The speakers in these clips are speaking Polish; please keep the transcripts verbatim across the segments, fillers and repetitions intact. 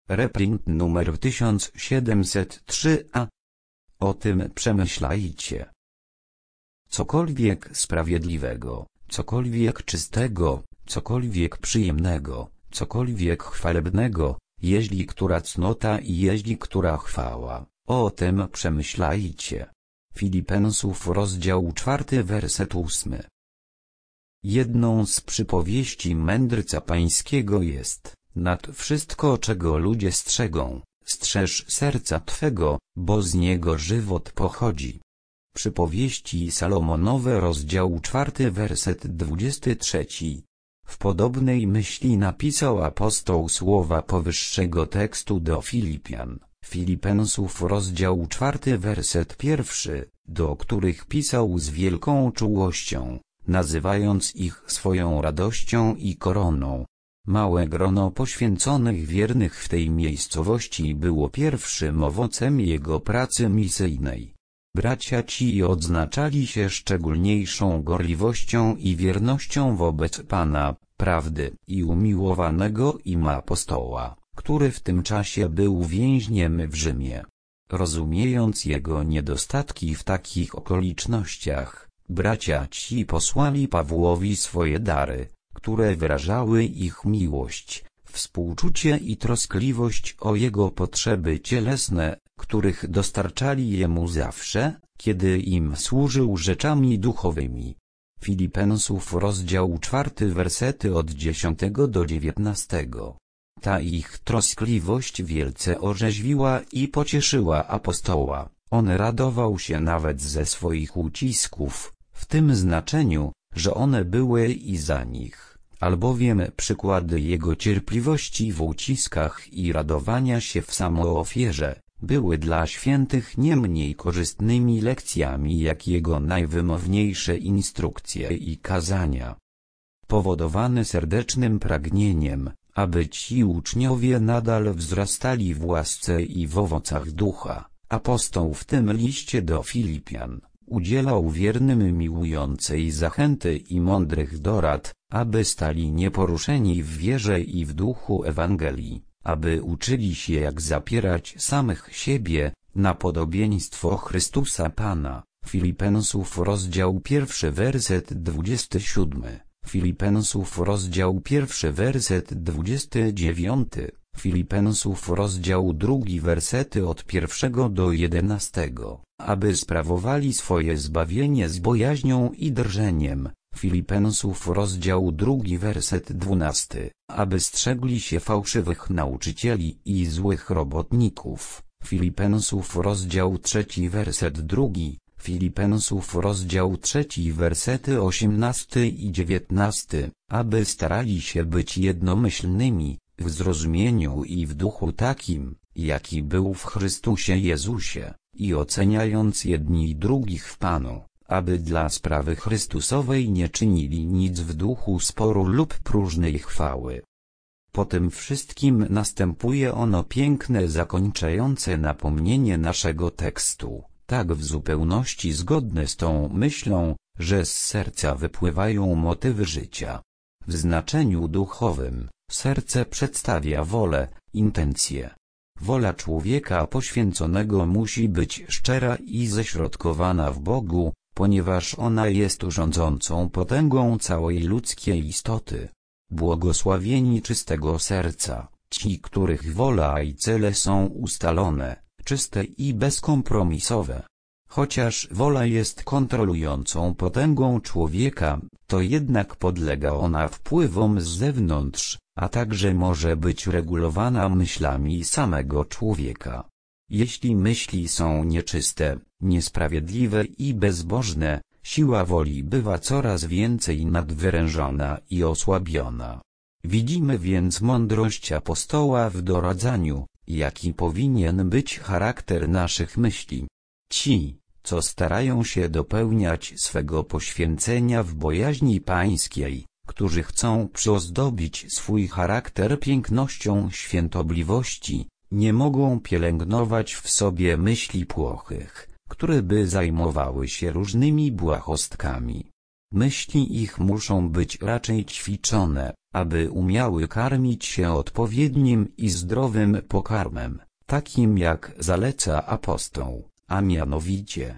Reprint numer tysiąc siedemset trzy a. O tym przemyślajcie. Cokolwiek sprawiedliwego, cokolwiek czystego, cokolwiek przyjemnego, cokolwiek chwalebnego, jeśli która cnota i jeśli która chwała, o tym przemyślajcie. Filipensów rozdział czwarty werset ósmy. Jedną z przypowieści mędrca pańskiego jest: nad wszystko, czego ludzie strzegą, strzeż serca twego, bo z niego żywot pochodzi. Przypowieści Salomonowe rozdział czwarty werset dwudziesty trzeci. W podobnej myśli napisał apostoł słowa powyższego tekstu do Filipian, Filipensów rozdział czwarty werset pierwszy, do których pisał z wielką czułością, nazywając ich swoją radością i koroną. Małe grono poświęconych wiernych w tej miejscowości było pierwszym owocem jego pracy misyjnej. Bracia ci odznaczali się szczególniejszą gorliwością i wiernością wobec Pana, prawdy i umiłowanego im apostoła, który w tym czasie był więźniem w Rzymie. Rozumiejąc jego niedostatki w takich okolicznościach, bracia ci posłali Pawłowi swoje dary, które wyrażały ich miłość, współczucie i troskliwość o jego potrzeby cielesne, których dostarczali jemu zawsze, kiedy im służył rzeczami duchowymi. Filipensów rozdział czwarty wersety od dziesiątego do dziewiętnastego. Ta ich troskliwość wielce orzeźwiła i pocieszyła apostoła. On radował się nawet ze swoich ucisków, w tym znaczeniu, że one były i za nich, albowiem przykłady jego cierpliwości w uciskach i radowania się w samoofierze były dla świętych nie mniej korzystnymi lekcjami jak jego najwymowniejsze instrukcje i kazania. Powodowany serdecznym pragnieniem, aby ci uczniowie nadal wzrastali w łasce i w owocach ducha, apostoł w tym liście do Filipian udzielał wiernym miłującej zachęty i mądrych dorad, aby stali nieporuszeni w wierze i w duchu Ewangelii, aby uczyli się jak zapierać samych siebie, na podobieństwo Chrystusa Pana. Filipensów rozdział pierwszy werset dwudziesty siódmy, Filipensów rozdział pierwszy werset dwudziesty dziewiąty, Filipensów rozdział drugi wersety od pierwszego do jedenastego, aby sprawowali swoje zbawienie z bojaźnią i drżeniem. Filipensów rozdział drugi werset dwunasty, aby strzegli się fałszywych nauczycieli i złych robotników. Filipensów rozdział trzeci werset drugi, Filipensów rozdział trzeci wersety osiemnasty i dziewiętnasty, aby starali się być jednomyślnymi, w zrozumieniu i w duchu takim, jaki był w Chrystusie Jezusie, i oceniając jedni drugich w Panu, aby dla sprawy Chrystusowej nie czynili nic w duchu sporu lub próżnej chwały. Po tym wszystkim następuje ono piękne zakończające napomnienie naszego tekstu, tak w zupełności zgodne z tą myślą, że z serca wypływają motywy życia. W znaczeniu duchowym, serce przedstawia wolę, intencje. Wola człowieka poświęconego musi być szczera i ześrodkowana w Bogu, ponieważ ona jest rządzącą potęgą całej ludzkiej istoty. Błogosławieni czystego serca, ci, których wola i cele są ustalone, czyste i bezkompromisowe. Chociaż wola jest kontrolującą potęgą człowieka, to jednak podlega ona wpływom z zewnątrz, a także może być regulowana myślami samego człowieka. Jeśli myśli są nieczyste, niesprawiedliwe i bezbożne, siła woli bywa coraz więcej nadwyrężona i osłabiona. Widzimy więc mądrość apostoła w doradzaniu, jaki powinien być charakter naszych myśli. Ci, co starają się dopełniać swego poświęcenia w bojaźni pańskiej, którzy chcą przyozdobić swój charakter pięknością świętobliwości, nie mogą pielęgnować w sobie myśli płochych, które by zajmowały się różnymi błahostkami. Myśli ich muszą być raczej ćwiczone, aby umiały karmić się odpowiednim i zdrowym pokarmem, takim jak zaleca apostoł, a mianowicie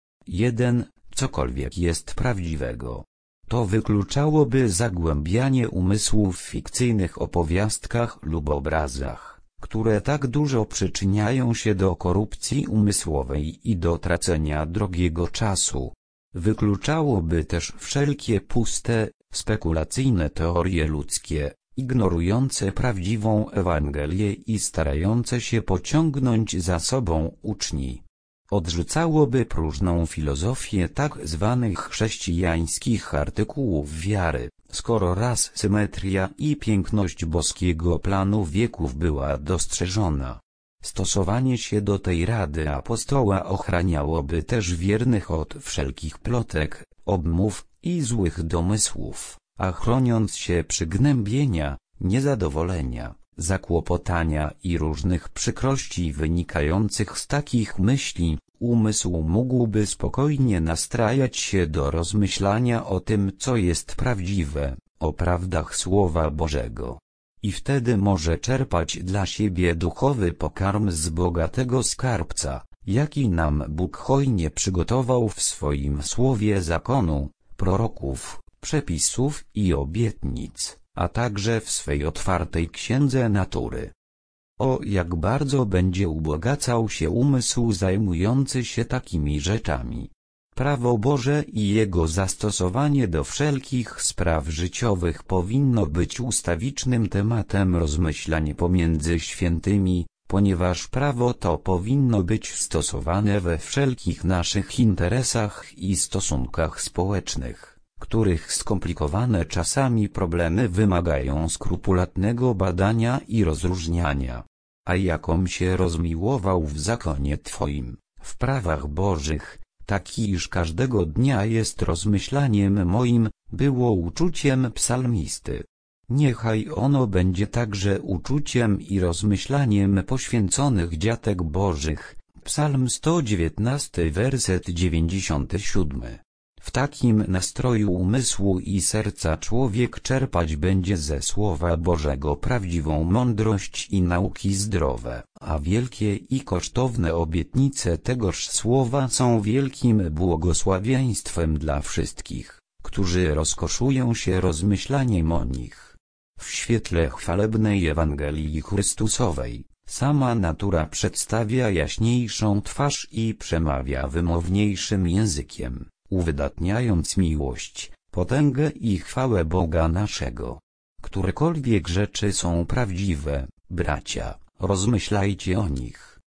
jeden. Cokolwiek jest prawdziwego. To wykluczałoby zagłębianie umysłu w fikcyjnych opowiastkach lub obrazach, które tak dużo przyczyniają się do korupcji umysłowej i do tracenia drogiego czasu. Wykluczałoby też wszelkie puste, spekulacyjne teorie ludzkie, ignorujące prawdziwą Ewangelię i starające się pociągnąć za sobą uczni. Odrzucałoby próżną filozofię tak zwanych chrześcijańskich artykułów wiary, skoro raz symetria i piękność boskiego planu wieków była dostrzeżona. Stosowanie się do tej rady apostoła ochraniałoby też wiernych od wszelkich plotek, obmów i złych domysłów, a chroniąc się przygnębienia, niezadowolenia, zakłopotania i różnych przykrości wynikających z takich myśli, umysł mógłby spokojnie nastrajać się do rozmyślania o tym, co jest prawdziwe, o prawdach Słowa Bożego. I wtedy może czerpać dla siebie duchowy pokarm z bogatego skarbca, jaki nam Bóg hojnie przygotował w swoim Słowie zakonu, proroków, przepisów i obietnic, a także w swej otwartej księdze natury. O, jak bardzo będzie ubogacał się umysł zajmujący się takimi rzeczami. Prawo Boże i jego zastosowanie do wszelkich spraw życiowych powinno być ustawicznym tematem rozmyślań pomiędzy świętymi, ponieważ prawo to powinno być stosowane we wszelkich naszych interesach i stosunkach społecznych, których skomplikowane czasami problemy wymagają skrupulatnego badania i rozróżniania. A jakom się rozmiłował w zakonie Twoim, w prawach Bożych, taki iż każdego dnia jest rozmyślaniem moim, było uczuciem psalmisty. Niechaj ono będzie także uczuciem i rozmyślaniem poświęconych dziatek Bożych. Psalm sto dziewiętnasty, werset dziewięćdziesiąty siódmy. W takim nastroju umysłu i serca człowiek czerpać będzie ze Słowa Bożego prawdziwą mądrość i nauki zdrowe, a wielkie i kosztowne obietnice tegoż Słowa są wielkim błogosławieństwem dla wszystkich, którzy rozkoszują się rozmyślaniem o nich. W świetle chwalebnej Ewangelii Chrystusowej, sama natura przedstawia jaśniejszą twarz i przemawia wymowniejszym językiem, uwydatniając miłość, potęgę i chwałę Boga naszego. Którekolwiek rzeczy są prawdziwe, bracia, rozmyślajcie o nich.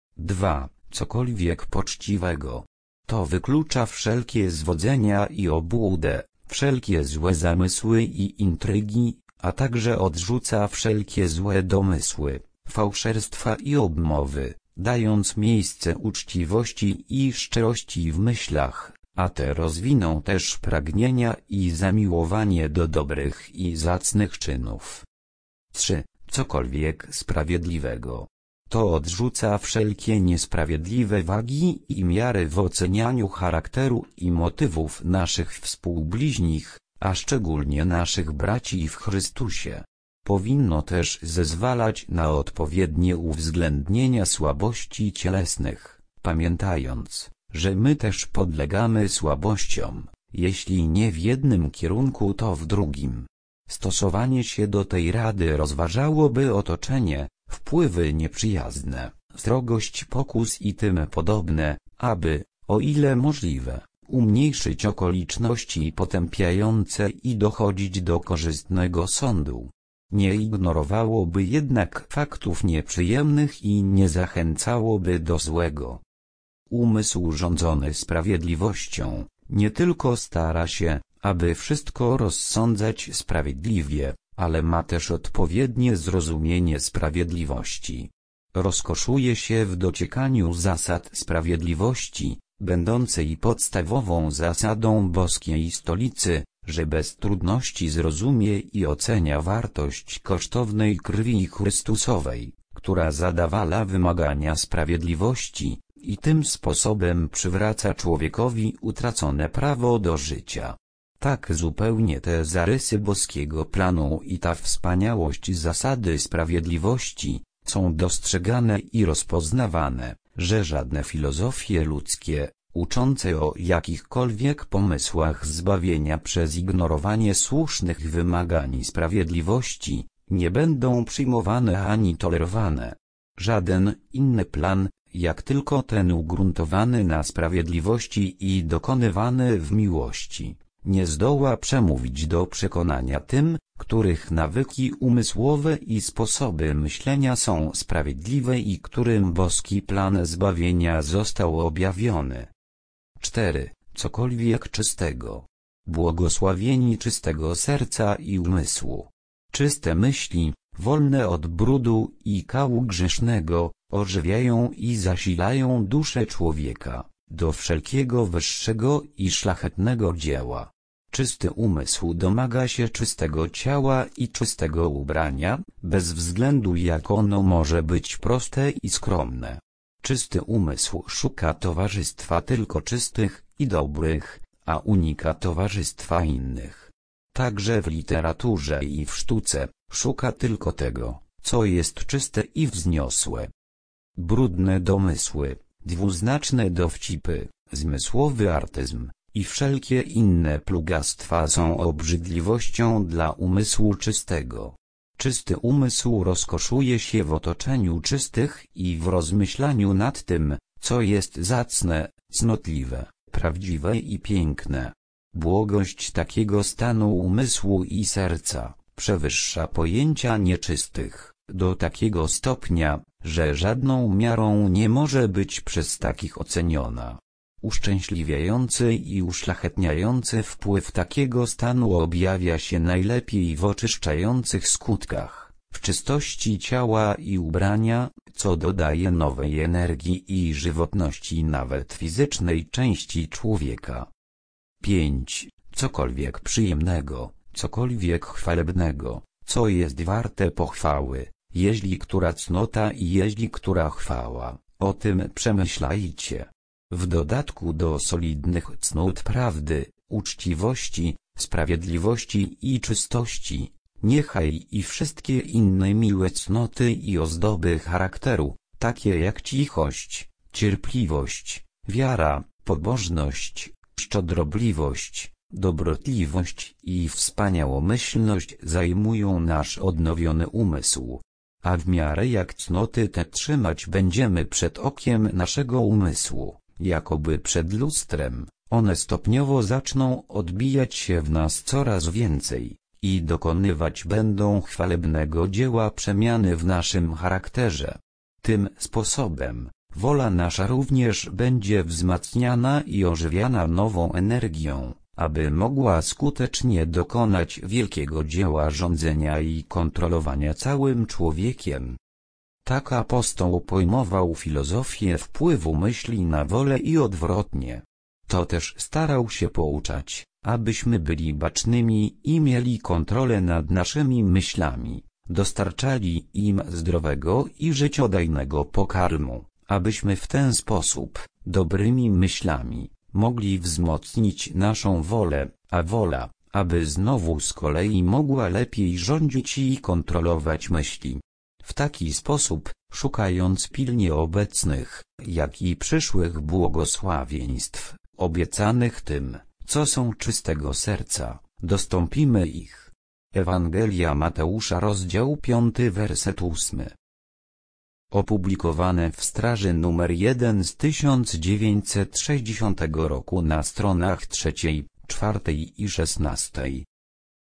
dwa. Cokolwiek poczciwego. To wyklucza wszelkie zwodzenia i obłudę, wszelkie złe zamysły i intrygi, a także odrzuca wszelkie złe domysły, fałszerstwa i obmowy, dając miejsce uczciwości i szczerości w myślach, a te rozwiną też pragnienia i zamiłowanie do dobrych i zacnych czynów. trzy. Cokolwiek sprawiedliwego. To odrzuca wszelkie niesprawiedliwe wagi i miary w ocenianiu charakteru i motywów naszych współbliźnich, a szczególnie naszych braci w Chrystusie. Powinno też zezwalać na odpowiednie uwzględnienia słabości cielesnych, pamiętając, że my też podlegamy słabościom, jeśli nie w jednym kierunku to w drugim. Stosowanie się do tej rady rozważałoby otoczenie, wpływy nieprzyjazne, srogość pokus i tym podobne, aby, o ile możliwe, umniejszyć okoliczności potępiające i dochodzić do korzystnego sądu. Nie ignorowałoby jednak faktów nieprzyjemnych i nie zachęcałoby do złego. Umysł rządzony sprawiedliwością, nie tylko stara się, aby wszystko rozsądzać sprawiedliwie, ale ma też odpowiednie zrozumienie sprawiedliwości. Rozkoszuje się w dociekaniu zasad sprawiedliwości, będącej podstawową zasadą boskiej stolicy, że bez trudności zrozumie i ocenia wartość kosztownej krwi Chrystusowej, która zadawala wymagania sprawiedliwości, i tym sposobem przywraca człowiekowi utracone prawo do życia. Tak zupełnie te zarysy boskiego planu i ta wspaniałość zasady sprawiedliwości są dostrzegane i rozpoznawane, że żadne filozofie ludzkie, uczące o jakichkolwiek pomysłach zbawienia przez ignorowanie słusznych wymagań sprawiedliwości, nie będą przyjmowane ani tolerowane. Żaden inny plan, jak tylko ten ugruntowany na sprawiedliwości i dokonywany w miłości, nie zdoła przemówić do przekonania tym, których nawyki umysłowe i sposoby myślenia są sprawiedliwe i którym boski plan zbawienia został objawiony. cztery. Cokolwiek czystego. Błogosławieni czystego serca i umysłu. Czyste myśli, wolne od brudu i kału grzesznego, ożywiają i zasilają duszę człowieka do wszelkiego wyższego i szlachetnego dzieła. Czysty umysł domaga się czystego ciała i czystego ubrania, bez względu jak ono może być proste i skromne. Czysty umysł szuka towarzystwa tylko czystych i dobrych, a unika towarzystwa innych. Także w literaturze i w sztuce szuka tylko tego, co jest czyste i wzniosłe. Brudne domysły, dwuznaczne dowcipy, zmysłowy artyzm i wszelkie inne plugastwa są obrzydliwością dla umysłu czystego. Czysty umysł rozkoszuje się w otoczeniu czystych i w rozmyślaniu nad tym, co jest zacne, cnotliwe, prawdziwe i piękne. Błogość takiego stanu umysłu i serca przewyższa pojęcia nieczystych, do takiego stopnia, że żadną miarą nie może być przez takich oceniona. Uszczęśliwiający i uszlachetniający wpływ takiego stanu objawia się najlepiej w oczyszczających skutkach, w czystości ciała i ubrania, co dodaje nowej energii i żywotności nawet fizycznej części człowieka. pięć. Cokolwiek przyjemnego, cokolwiek chwalebnego, co jest warte pochwały, jeśli która cnota i jeśli która chwała, o tym przemyślajcie. W dodatku do solidnych cnót prawdy, uczciwości, sprawiedliwości i czystości, niechaj i wszystkie inne miłe cnoty i ozdoby charakteru, takie jak cichość, cierpliwość, wiara, pobożność, szczodrobliwość, dobrotliwość i wspaniałomyślność zajmują nasz odnowiony umysł. A w miarę jak cnoty te trzymać będziemy przed okiem naszego umysłu, jakoby przed lustrem, one stopniowo zaczną odbijać się w nas coraz więcej i dokonywać będą chwalebnego dzieła przemiany w naszym charakterze. Tym sposobem, wola nasza również będzie wzmacniana i ożywiana nową energią, aby mogła skutecznie dokonać wielkiego dzieła rządzenia i kontrolowania całym człowiekiem. Tak apostoł pojmował filozofię wpływu myśli na wolę i odwrotnie. To też starał się pouczać, abyśmy byli bacznymi i mieli kontrolę nad naszymi myślami, dostarczali im zdrowego i życiodajnego pokarmu, abyśmy w ten sposób, dobrymi myślami, mogli wzmocnić naszą wolę, a wola, aby znowu z kolei mogła lepiej rządzić i kontrolować myśli. W taki sposób, szukając pilnie obecnych, jak i przyszłych błogosławieństw, obiecanych tym, co są czystego serca, dostąpimy ich. Ewangelia Mateusza rozdział piąty werset ósmy. Opublikowane w Straży numer jeden z tysiąc dziewięćset sześćdziesiątego roku na stronach trzeciej, czwartej i szesnastej.